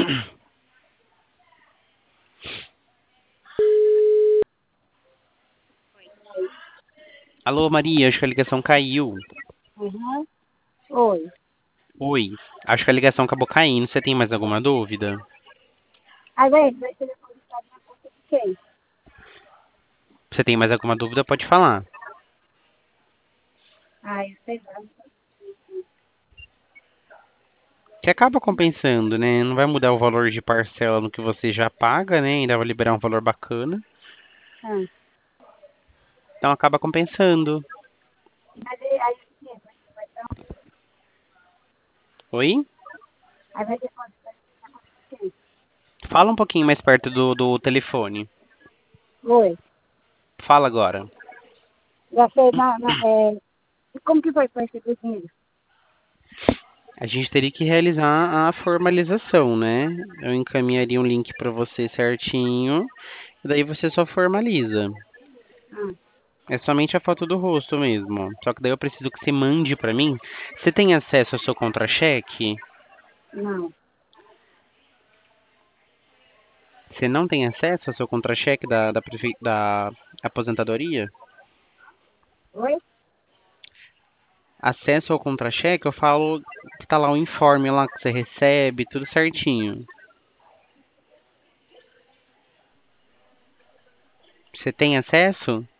Alô, Maria, acho que a ligação caiu. Uhum. Oi. Oi, acho que a ligação acabou caindo. Você tem mais alguma dúvida? Aí vai ser depositado na conta de quem? Você tem mais alguma dúvida, pode falar. Ah, eu sei lá. Que acaba compensando, né? Não vai mudar o valor de parcela no que você já paga, né? Ainda vai liberar um valor bacana. Ah. Então acaba compensando. Mas aí o quê? Oi? Aí vai depositar na conta de quem? Fala um pouquinho mais perto do telefone. Oi. Fala agora. Já sei, e como que foi para receber o dinheiro? A gente teria que realizar a formalização, né? Eu encaminharia um link para você certinho, e daí você só formaliza. Ah, É somente a foto do rosto mesmo. Só que daí eu preciso que você mande para mim. Você tem acesso ao seu contra-cheque? não. Você não tem acesso ao seu contra-cheque da aposentadoria? Oi? Acesso ao contra-cheque, eu falo que tá lá o informe lá que você recebe, tudo certinho. Você tem acesso?